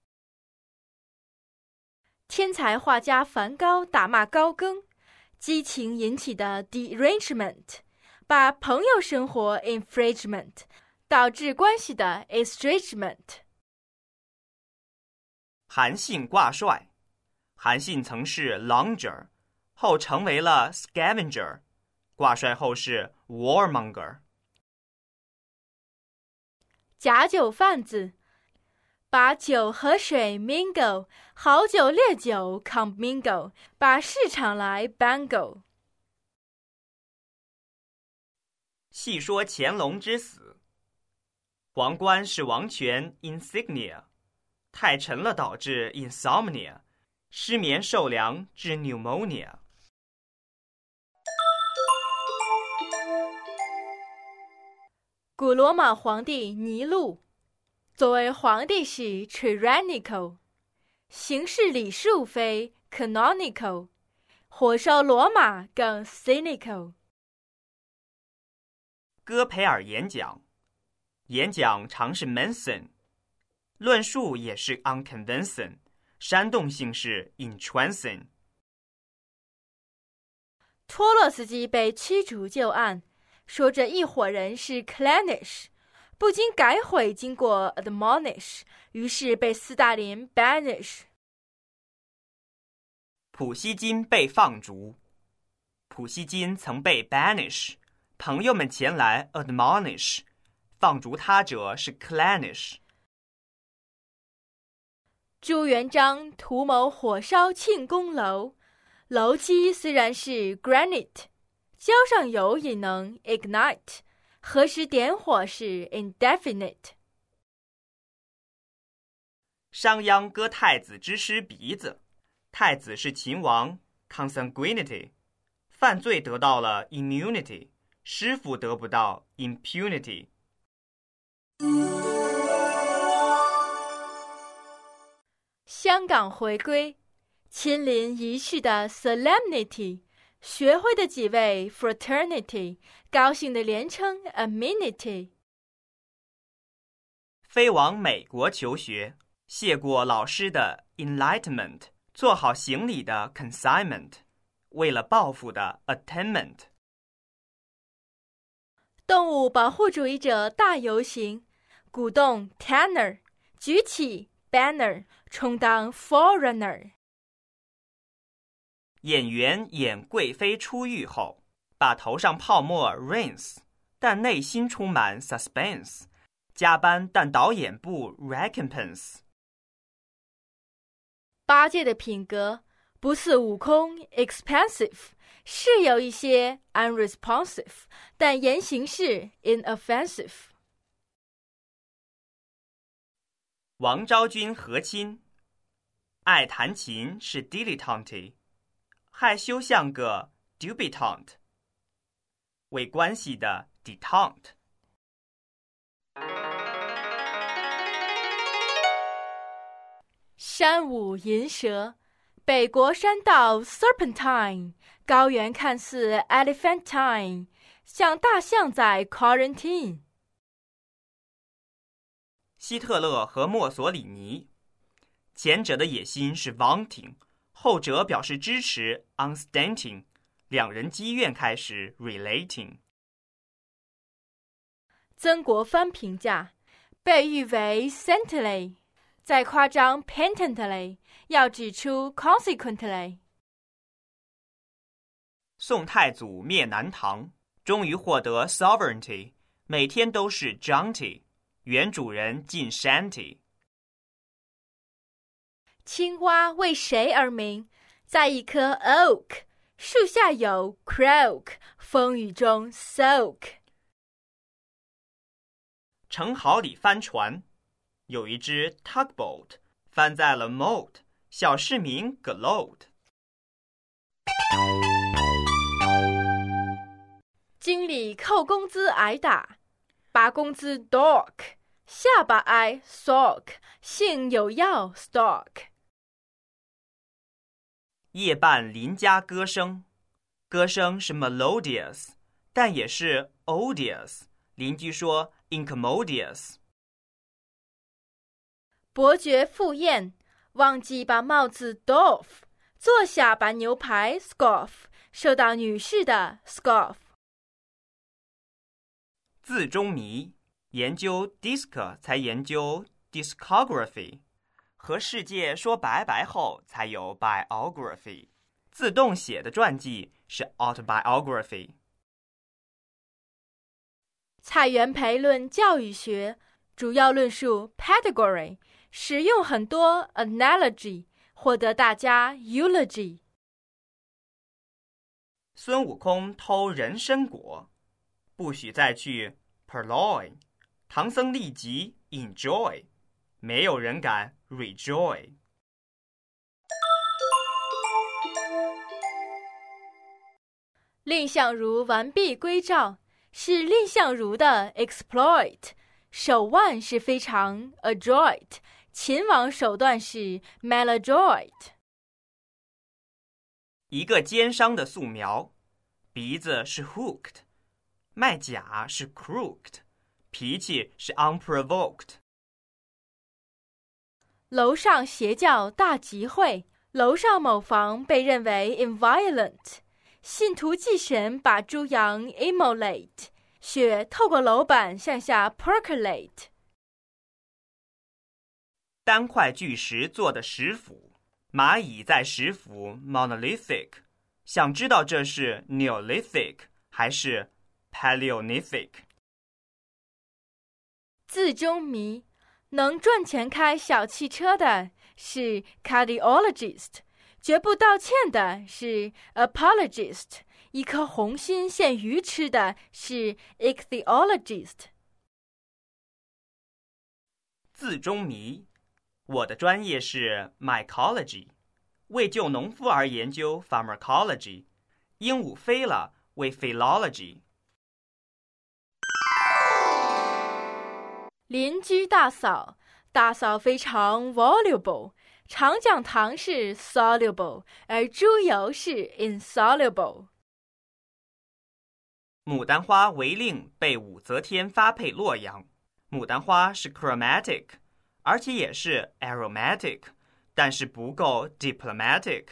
B: 天才画家梵高打骂高更，激情引起的 derangement， 把朋友生活 infringement 导致关系的 estrangement。
C: 韩信挂帅，韩信曾是 longer， 后成为了 scavenger， 挂帅后是 warmonger。
B: 假酒贩子把酒和水 mingle， 好酒烈酒 commingle， 把市场来 bangle。
C: 细说乾隆之死，皇冠是王权 insignia， 太沉了导致 insomnia， 失眠受凉致 pneumonia。
B: 古罗马皇帝尼禄作为皇帝是 tyrannical， 行事礼数非 canonical， 火烧罗马更 cynical。
C: 戈培尔演讲，演讲常是 mention， 论述也是 unconvincing， 煽动性是 entrancing。
B: 托洛斯基被驱逐就案，说这一伙人是 clannish， 不经改悔经过 admonish， 于是被斯大林 banish。
C: 普希金被放逐，普希金曾被 banish， 朋友们前来 admonish， 放逐他者是 clannish。
B: 朱元璋图谋火烧庆功楼，楼基虽然是 granite， 浇上油也能 ignite， 何时点火是 indefinite。
C: 商鞅割太子之师鼻子，太子是秦王 consanguinity， 犯罪得到了 immunity， 师傅得不到 impunity。
B: 香港回归，亲临仪式的 solemnity， 学会的几位 fraternity， 高兴的连称 amenity。
C: 飞往美国求学，谢过老师的 enlightenment， 做好行李的 consignment， 为了报复的 attainment。
B: 动物保护主义者大游行，鼓动 tanner， 举起 banner， 充当 foreigner。
C: 演员演贵妃出狱后，把头上泡沫 rinse， 但内心充满 suspense， 加班但导演部 recompense。
B: 八戒的品格不似悟空 expansive， 是有一些 unresponsive， 但言行是 inoffensive。
C: 王昭君和亲，爱弹琴是 dilettante， 害羞像个 debutante， 为关系的 detente。
B: 山舞银蛇，北国山道 serpentine， 高原看似 elephantine， 像大象在 quarantine。
C: 希特勒和墨索里尼，前者的野心是 vaunting， 后者表示支持 unstanting， 两人积怨开始 relating。
B: 曾国藩评价被誉为 saintly， 再夸张 patently， 要指出 consequently。
C: 宋太祖灭南唐，终于获得 sovereignty， 每天都是 jaunty， 原主人进 shanty。
B: 青蛙为谁而鸣？在一棵 oak， 树下有 croak， 风雨中 soak。
C: 城壕里帆船，有一只 tugboat 翻在了 moat， 小市民 gloat。
B: 经理扣工资挨打，拔工资 dock， 下巴挨 sock， 性有药 stock。
C: 夜半邻家歌声，歌声是 melodious， 但也是 odious， 邻居说 incommodious。
B: 伯爵赴宴，忘记把帽子 doff， 坐下把牛排 scoff， 受到女士的 scoff。
C: 字中谜，研究 disc 才研究 discography， 和世界说拜拜后才有 biography， 自动写的传记是 autobiography。
B: 蔡元培论教育学，主要论述 pedagogy， 使用很多 analogy， 获得大家 eulogy。
C: 孙悟空偷人参果，不许再去 purloin， 唐僧立即 enjoy， 没有人敢 rejoy。
B: 蔺相如完璧归赵，是蔺相如的 exploit， 手腕是非常 adroit， 秦王手段是 maladroit。
C: 一个奸商的素描，鼻子是 hooked， 卖假是 crooked， 脾气是 unprovoked。
B: 楼上邪教大集会，楼上某房被认为 inviolate， 信徒祭神把猪羊 immolate， 血透过楼板向下 percolate。
C: 单块巨石做的石斧，蚂蚁在石斧 monolithic， 想知道这是 Neolithic 还是 Paleolithic。
B: 字中谜，能赚钱开小汽车的是 cardiologist， 绝不道歉的是 apologist， 一颗红心献鱼吃的是 ichthyologist。
C: 字中谜，我的专业是 mycology， 为救农夫而研究 pharmacology， 鹦鹉飞了为 philology。
B: 邻居大嫂，大嫂非常 voluble， 长讲堂是 soluble， 而猪油是 insoluble。
C: 牡丹花违令被武则天发配洛阳，牡丹花是 chromatic， 而且也是 aromatic， 但是不够 diplomatic。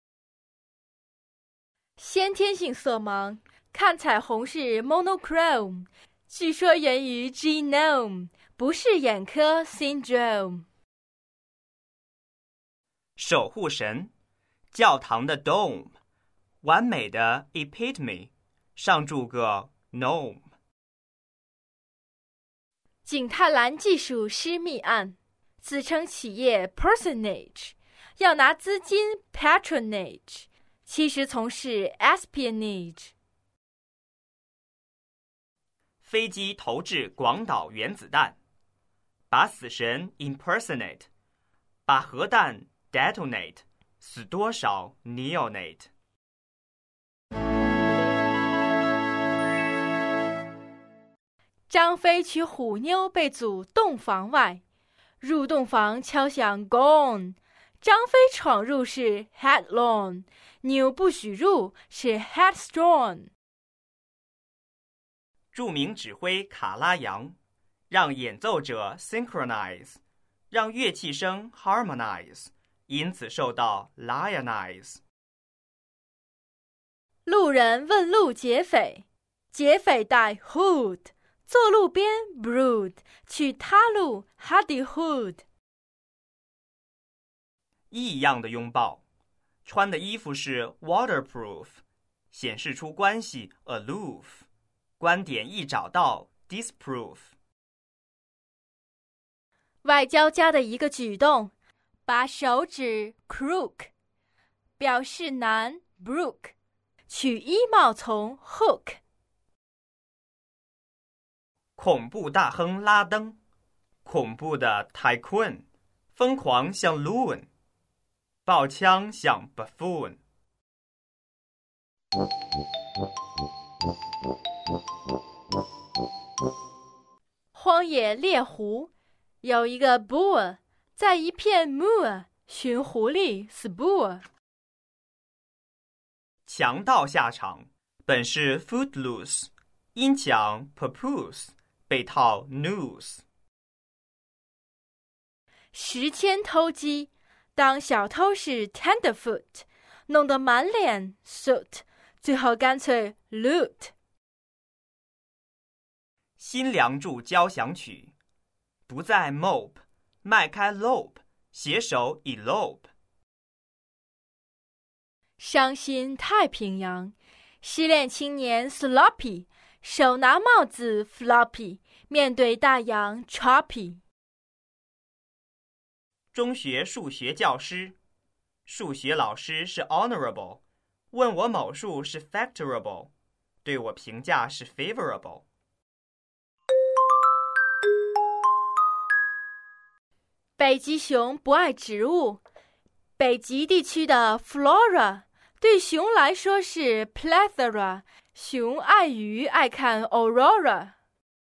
B: 先天性色盲，看彩虹是 monochrome， 据说源于 genome， 不是眼科 syndrome。
C: 守护神，教堂的 dome， 完美的 epitome， 上注个 gnome。
B: 景泰蓝技术失密案，自称企业 personage， 要拿资金 patronage， 其实从事 espionage。
C: 飞机投掷广岛原子弹，把死神 impersonate， 把核弹 detonate， 死多少 neonate。
B: 张飞娶虎妞被阻洞房外，入洞房敲响 gong， 张飞闯入是 headlong， 妞不许入是 headstrong。
C: 著名指挥卡拉扬，让演奏者 synchronize， 让乐器声 harmonize， 因此受到 lionize。
B: 路人问路劫匪，劫匪戴 hood， 坐路边 brood， 去他路 hardihood。
C: 异样的拥抱，穿的衣服是 waterproof， 显示出关系 aloof， 观点一找到 disproof。
B: 外交家的一个举动，把手指 crook， 表示男 brook， 取衣帽从 hook。
C: 恐怖大亨拉登，恐怖的 tycoon， 疯狂像 loon， 爆枪像 buffoon。
B: 荒野猎狐，有一个 boar 在一片 moor 寻狐狸 spoor。
C: 强盗下场，本是 footloose， 因抢 papoose， 被套 noose。
B: 时迁偷鸡，当小偷是 tenderfoot， 弄得满脸 soot， 最后干脆 loot。
C: 新梁祝交响曲，不再 mope， 迈开 lope， 携手 elope。
B: 伤心太平洋，失恋青年 sloppy， 手拿帽子 floppy， 面对大洋 choppy。
C: 中学数学教师，数学老师是 honorable， 问我某数是 factorable， 对我评价是 favorable。
B: 北极熊不爱植物，北极地区的 flora 对熊来说是 plethora， 熊爱鱼爱看 aurora。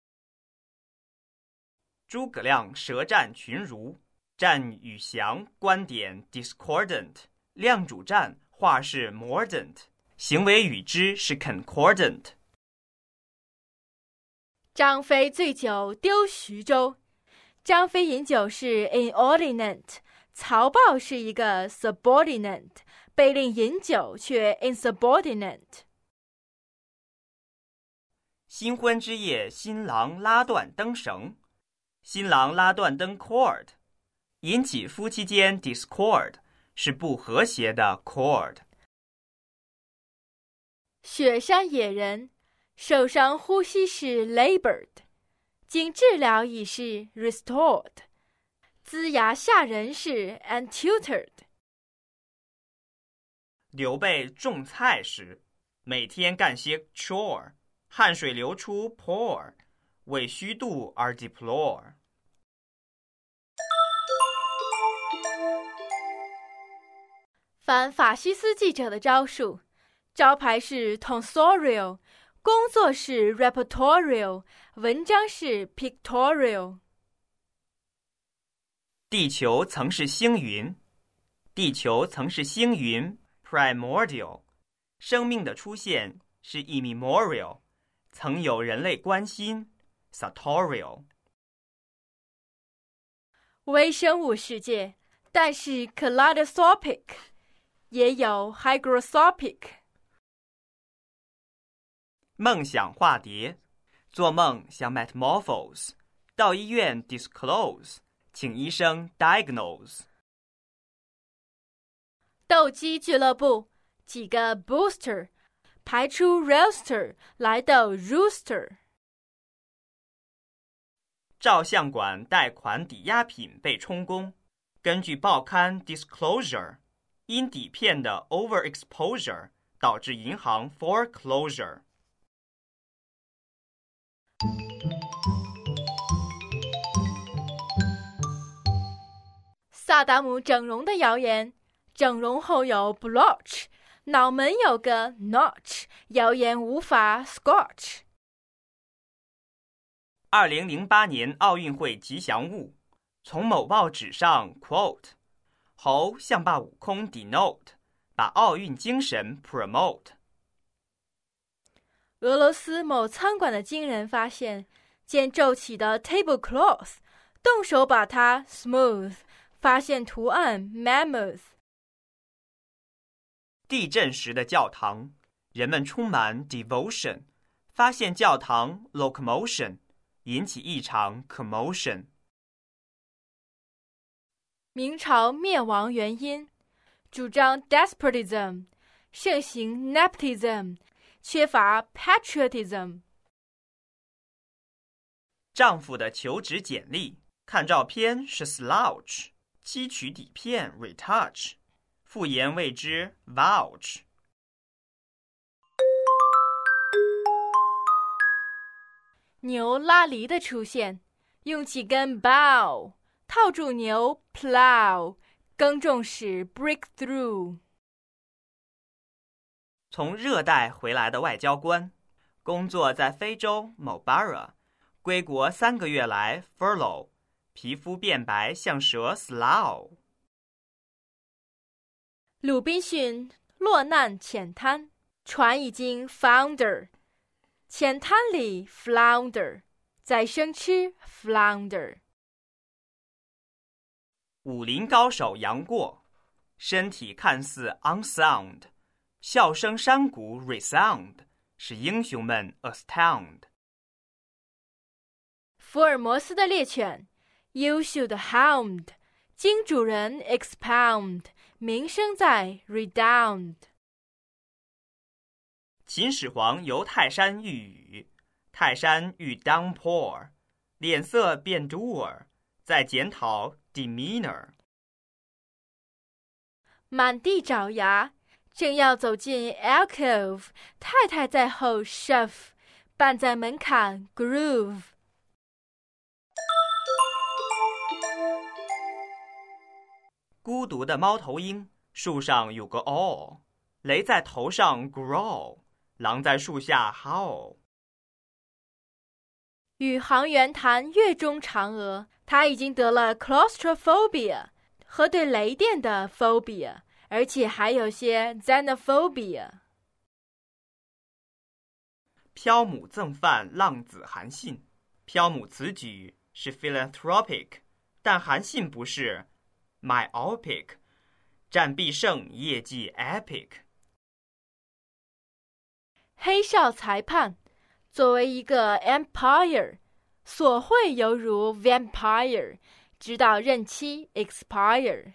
C: 诸葛亮舌战群儒，战与降观点 discordant， 亮主战话是 mordant， 行为与之是 concordant。
B: 张飞醉酒丢徐州，张飞饮酒是 inordinate， 曹豹是一个 subordinate， 被令饮酒却 insubordinate。
C: 新婚之夜，新郎拉断灯绳，新郎拉断灯 cord， 引起夫妻间 discord， 是不和谐的 chord。
B: 雪山野人受伤呼吸是 labored， 经治疗已是 restored， 龇牙吓人是 untutored。
C: 刘备种菜时，每天干些 chore， 汗水流出 pour， 为虚度而 deplore。
B: 反法西斯记者的招数，招牌是 tonsorial， 工作是 repertorial， 文章是 pictorial。
C: 地球曾是星云，地球曾是星云 primordial， 生命的出现是 immemorial， 曾有人类关心 sartorial。
B: 微生物世界，但是 kaleidoscopic， 也有 hygroscopic。
C: 梦想化蝶，做梦想 metamorphose， 到医院 disclose， 请医生 diagnose。
B: 斗鸡俱乐部，几个 booster， 排出 roaster 来斗 rooster。
C: 照相馆贷款抵押品被充公，根据报刊 disclosure， 因底片的 overexposure 导致银行 foreclosure。
B: 萨达姆整容的谣言，整容后有 blotch， 脑门有个 notch， 谣言无法 scotch。
C: 二零零八年奥运会吉祥物，从某报纸上 quote， 猴像把悟空 denote， 把奥运精神 promote。
B: 俄罗斯某餐馆的惊人发现，见皱起的 tablecloth， 动手把它 smooth， 发现图案 mammoth。
C: 地震时的教堂，人们充满 devotion， 发现教堂 locomotion， 引起一场 commotion。
B: 明朝灭亡原因，主张 despotism， 盛行 nepotism， 缺乏 patriotism。
C: 丈夫的求职简历，看照片是 slouch， 吸取底片 retouch， 复言谓之 vouch。
B: 牛拉犁的出现，用几根 bow 套住牛 plow， 耕种时 breakthrough。
C: 从热带回来的外交官，工作在非洲某 borough， 归国三个月来 furlough， 皮肤变白像蛇 slough。
B: 鲁滨逊落难浅滩，船已经 founder， 浅滩里 flounder， 在生吃 flounder。
C: 武林高手杨过，身体看似 unsound， 笑声山谷 resound， 使英雄们 astound。
B: 福尔摩斯的猎犬，优秀的 hound， 经主人 expound， 名声在 redound。
C: 秦始皇游泰山遇雨，泰山遇 downpour， 脸色变 dour， 在检讨 demeanor。
B: 满地找牙，正要走进 alcove， 太太在后 shove， 绊在门槛 groove。
C: 孤独的猫头鹰，树上有个 all， 雷在头上 growl， 狼在树下 howl。
B: 宇航员谈月中嫦娥，他已经得了 claustrophobia 和对雷电的 phobia， 而且还有些 xenophobia。
C: 漂母赠饭浪子韩信，漂母此举是 philanthropic， 但韩信不是 myopic， 战必胜，业绩 epic。
B: 黑哨裁判，作为一个 empire， 所会犹如 vampire， 直到任期 expire。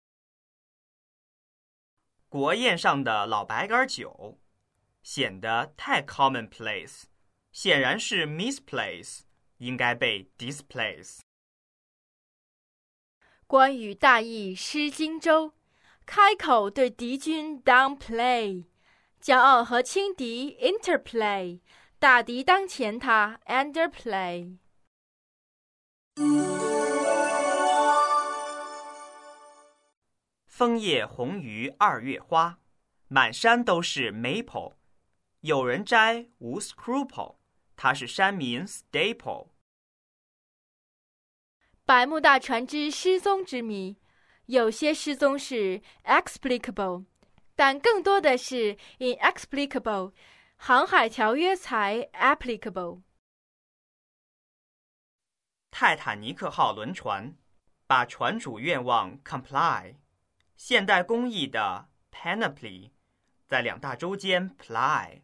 C: 国宴上的老白干酒显得太 commonplace， 显然是 misplace， 应该被 displace。
B: 关羽大意失荆州，开口对敌军 downplay， 骄傲和轻敌 interplay， 大敌当前他 underplay。
C: 枫叶红于二月花，满山都是 maple， 有人摘无 scruple， 它是山民 staple。
B: 百慕大船只失踪之谜，有些失踪是 explicable， 但更多的是 inexplicable， 航海条约才 applicable。
C: 泰坦尼克号轮船把船主愿望 comply， 现代工艺的 panoply 在两大洲间 ply。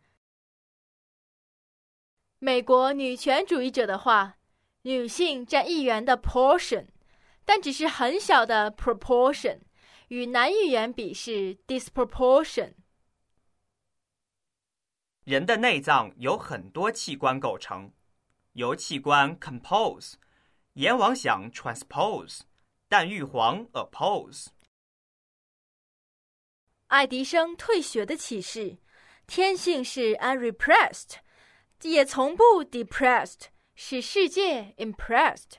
B: 美国女权主义者的话，女性占议员的 portion， 但只是很小的 proportion， 与男议员比是 disproportion。
C: 人的内脏由很多器官构成，由器官 compose， 阎王想 transpose， 但玉皇 oppose。
B: 爱迪生退学的启示，天性是 unrepressed， 也从不 depressed，使世界 impressed。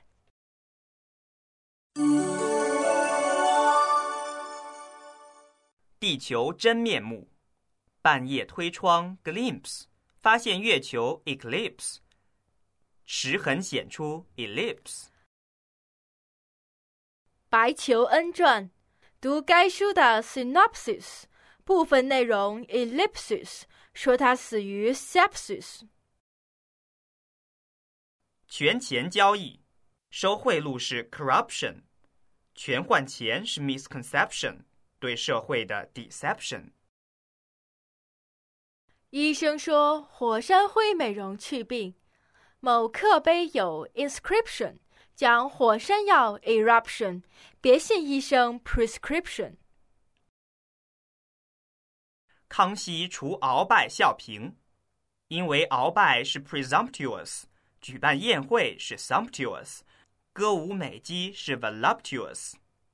C: 地球真面目，半夜推窗 glimpse， 发现月球 eclipse， 齿痕显出 ellipse。
B: 白求恩传，读该书的 synopsis， 部分内容 ellipsis， 说他死于 sepsis。
C: 权钱交易，收贿赂是 corruption， 权换钱是 misconception， 对社会的 deception。
B: 医生说火山灰美容去病，某刻碑有 inscription， 讲火山药 eruption， 别信医生 prescription。
C: 康熙除鳌拜孝平，因为鳌拜是 presumptuous，举办宴会是 sumptuous， 歌舞美姬是 voluptuous。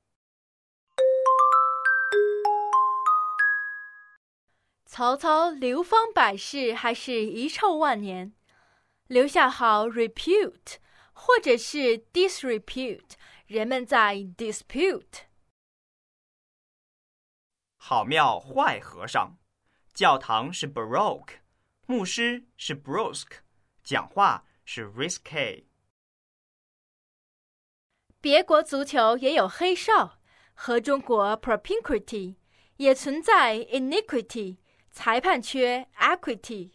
B: 曹操流芳百世还是遗臭万年，留下好 repute， 或者是 disrepute， 人们在 dispute。
C: 好庙坏和尚，教堂是 baroque， 牧师是 brusque， 讲话是 risque。
B: 别国足球也有黑哨，和中国 propinquity， 也存在 iniquity， 裁判缺 equity。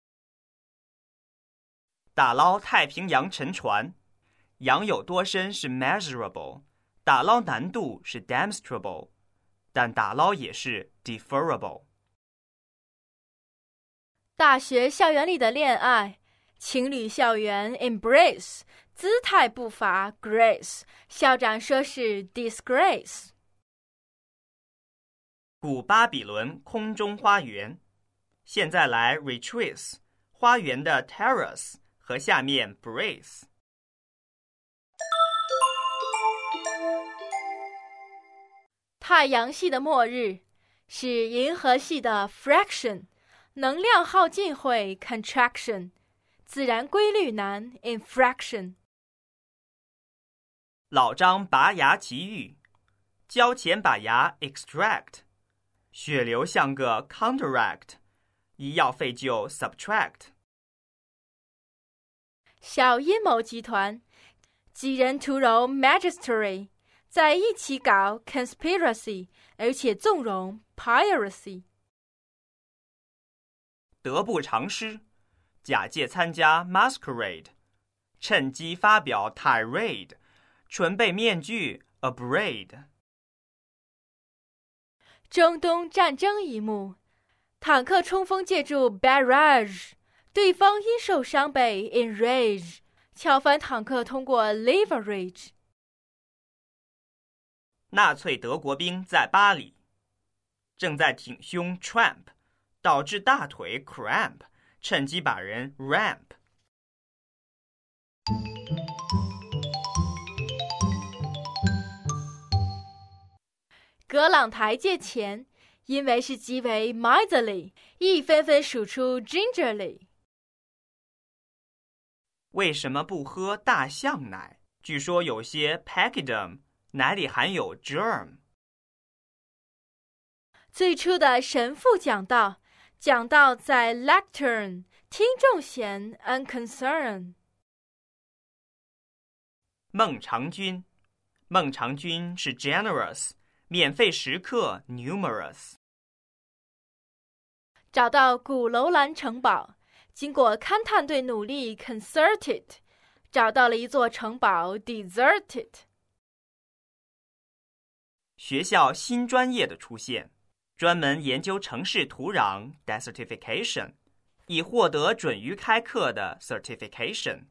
C: 打捞太平洋沉船，洋有多深是 measurable， 打捞难度是 demonstrable， 但打捞也是 deferrable。
B: 大学校园里的恋爱情侣校园 embrace， 姿态步伐 grace， 校长说是 disgrace。
C: 古巴比伦空中花园，现在来 retrace 花园的 terrace 和下面 brace。
B: 太阳系的末日是银河系的 fraction， 能量耗尽会 contraction， 自然规律难 infraction。
C: 老张拔牙奇遇，交钱把牙 extract， 血流像个 counteract， 医药费就 subtract。
B: 小阴谋集团，几人图谋 magistery，在一起搞 conspiracy， 而且纵容 piracy。
C: 得不偿失，假借参加 masquerade， 趁机发表 tirade， 纯被面具 abrade。
B: 中东战争一幕，坦克冲锋借助 barrage， 对方因受伤被 enrage， 敲翻坦克通过 leverage。
C: 纳粹德国兵在巴黎，正在挺胸 tramp， 导致大腿 cramp， 趁机把人 ramp。
B: 葛朗台借钱，因为是极为 miserly， 亦纷纷数出 gingerly。
C: 为什么不喝大象奶？据说有些 pachyderm奶里含有 germ。
B: 最初的神父讲道，讲道在 lectern， 听众嫌 unconcerned。
C: 孟尝君，孟尝君是 generous， 免费食客 numerous。
B: 找到古楼兰城堡，经过勘探队努力 concerted， 找到了一座城堡 deserted。
C: 学校新专业的出现，专门研究城市土壤 desertification， 以获得准于开课的 certification。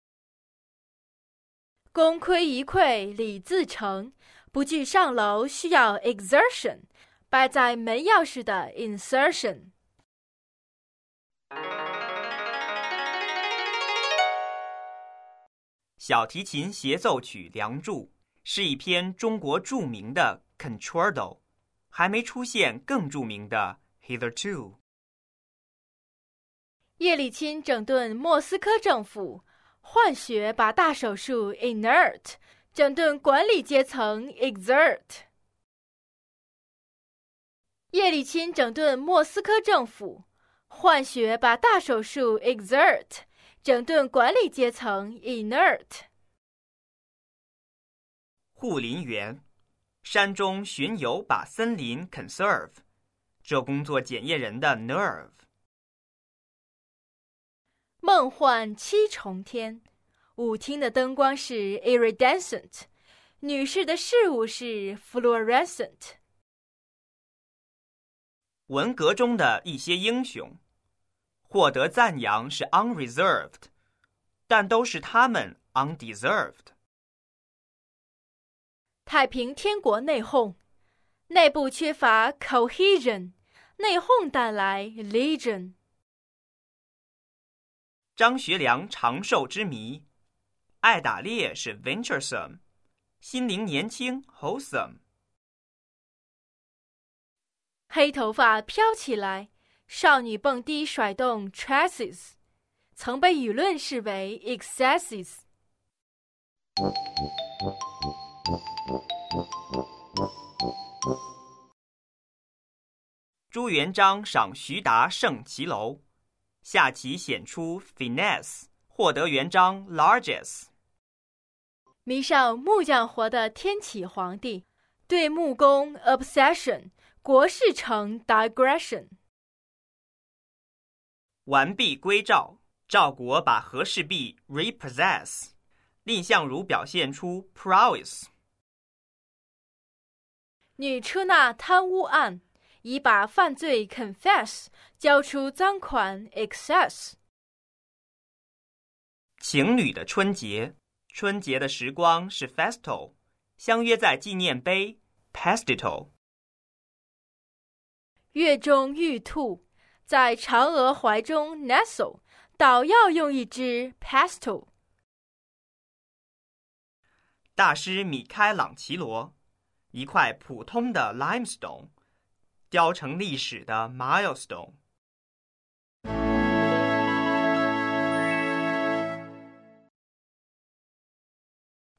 B: 功亏一篑李自成，不惧上楼需要 exertion， 摆在门钥匙的 insertion。
C: 小提琴协奏曲《梁祝》是一篇中国著名的 concerto， 还没出现更著名的 hitherto。
B: 叶利钦整顿莫斯科政府，换血把大手术 inert， 整顿管理阶层 exert。 叶利钦整顿莫斯科政府，换血把大手术 exert， 整顿管理阶层 inert。
C: 护林员，山中巡游把森林 conserve， 这工作检验人的 nerve。
B: 梦幻七重天，舞厅的灯光是 iridescent， 女士的事物是 fluorescent。
C: 文革中的一些英雄，获得赞扬是 unreserved， 但都是他们 undeserved。
B: 太平天国内讧，内部缺乏 cohesion， 内讧带来 legion。
C: 张学良长寿之谜，爱打猎是 venturesome， 心灵年轻 wholesome。
B: 黑头发飘起来，少女蹦迪甩动 tresses， 曾被舆论视为 excesses。
C: 朱元璋赏徐达胜骑楼，下棋显出 finesse， 获得元璋 largesse。
B: 迷上木匠活的天启皇帝，对木工 obsession， 国事成 digression。
C: 完璧归赵，赵国把和氏璧 repossess， 蔺相如表现出 prowess。
B: 女出纳贪污案，已把犯罪 confess， 交出赃款 excess。
C: 情侣的春节，春节的时光是 festal， 相约在纪念碑 pestital。
B: 月中玉兔，在嫦娥怀中 nestle， 倒要用一只 pestle。
C: 大师米开朗奇罗，一块普通的 limestone，雕成历史的 milestone。